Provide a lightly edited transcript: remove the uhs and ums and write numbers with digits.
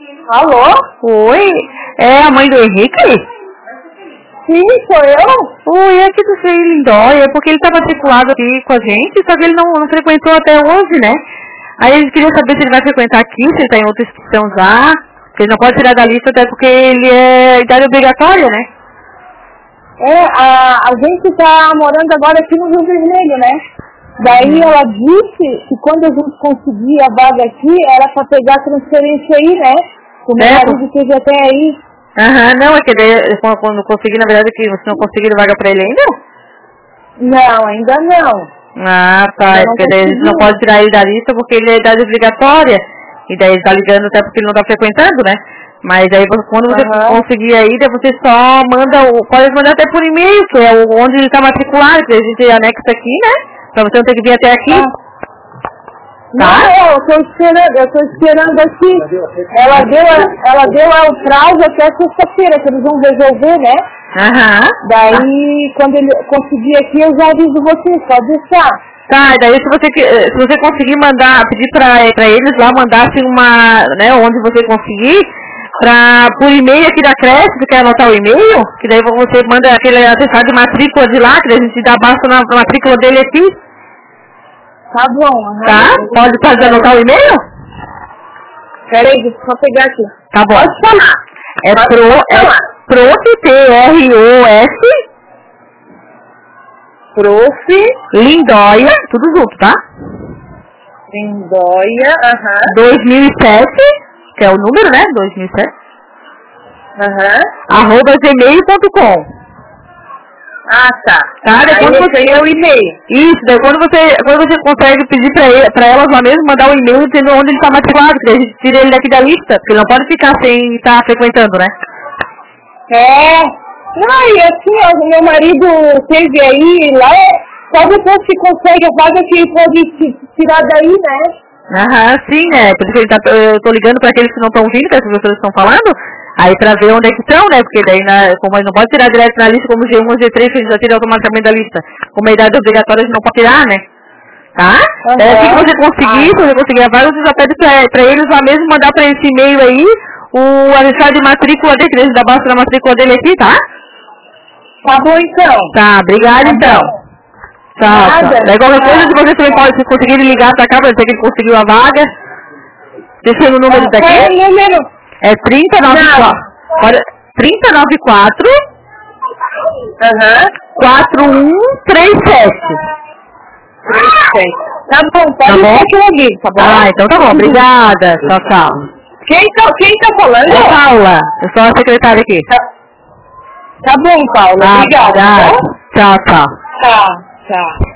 Alô? Oi, é a mãe do Henrique? Sim, sou eu. Oi, é aqui do Frei Lindóia, porque ele tá matriculado aqui com a gente, só que ele não frequentou até hoje, né? Aí a gente queria saber se ele vai frequentar aqui, se ele tá em outra instituição já, porque ele não pode tirar da lista até porque ele é idade obrigatória, né? A gente tá morando agora aqui no Rio Vermelho, né? Daí ela disse que quando a gente conseguir a vaga aqui, era pra pegar a transferência aí, né? O meu marido teve até aí. Não, é que daí, quando conseguir, na verdade, que você não conseguiram vaga pra ele ainda? Não, ainda não. Ah, tá, é porque daí a gente não pode tirar ele da lista porque ele é idade obrigatória. E daí ele tá ligando até porque ele não tá frequentando, né? Mas aí quando você conseguir aí, daí você só manda, pode mandar até por e-mail, que é onde ele tá matriculado, que a gente anexa aqui, né? Pra você não ter que vir até aqui. Não, eu tô esperando aqui. Ela deu o prazo até sexta-feira, que eles vão resolver, né? Daí, quando ele conseguir aqui, eu já aviso você, pode deixar. Tá, e daí se você conseguir mandar, pedir pra eles lá, mandasse uma, né, onde você conseguir, por e-mail aqui da creche, você quer anotar o e-mail? Que daí você manda aquele atestado de matrícula de lá, que daí a gente dá basta na matrícula dele aqui. Tá bom. Tá? Pode anotar o e-mail? Peraí, deixa eu só pegar aqui. Tá bom. Pode falar. É prof, P-R-O-S, Prof. Lindóia, tudo junto, tá? Lindóia, 2007, que é o número, né? 2007. @gmail.com. Ah, tá. Daí quando você é o e-mail. Isso, daí quando você consegue pedir pra elas lá mesmo, mandar um e-mail dizendo onde ele tá matriculado, que a gente tira ele daqui da lista, porque ele não pode ficar sem estar frequentando, né? Não, e assim, ó, meu marido teve aí lá, só depois que consegue a vaga que ele pode tirar daí, né? Sim, né? Por isso que eu tô ligando pra aqueles que não estão vindo, que as pessoas estão falando, aí pra ver onde é que estão, né? Porque daí, como ele não pode tirar direto na lista, como G1 ou G3, que a gente já tira automaticamente da lista. Como a idade obrigatória, a gente não pode tirar, né? Tá? Assim que você conseguir, se você conseguir a vaga, você já pede pra eles lá mesmo mandar pra esse e-mail aí o atestado de matrícula dele, que eles dão basta na matrícula dele aqui, tá? Tá bom, então. Tá, obrigada, então. Tá. Daí qualquer coisa, se você também pode, se conseguir ligar pra cá, pra dizer que ele conseguiu a vaga. Deixa o número daqui. Qual é o número? É 3094. 4137. Tá bom, pode deixar que eu ligo, tá bom? Então tá bom, obrigada. Tchau. Quem tá falando? É Paula, eu sou a secretária aqui. Tá bom, Paula, obrigada. Tchau. Tá.